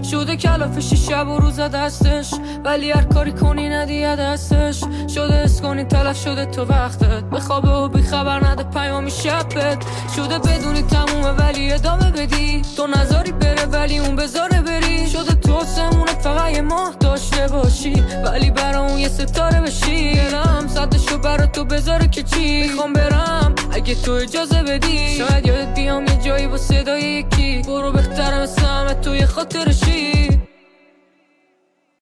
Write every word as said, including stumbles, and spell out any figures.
شده کلافش شب و روز دستش، ولی هر کاری کنی ندیه دستش. شده اس کنی تلف شده تو وقتت، بخوابه و بیخبر نده پیامی شبت. شده بدونی تمومه ولی ادامه بدی، تو نذاری بره ولی اون بذاره بری. شده تو سمونت فقط یه ماه داشته باشی، ولی برا اون یه ستاره بشی. دلم صدشو برا تو بذاره که چی، میخوام برم اگه تو اجازه بدی. شاید یادت بیام یه جایی با صدای یکی، برو بهتره مثل همه توی خاطرشی.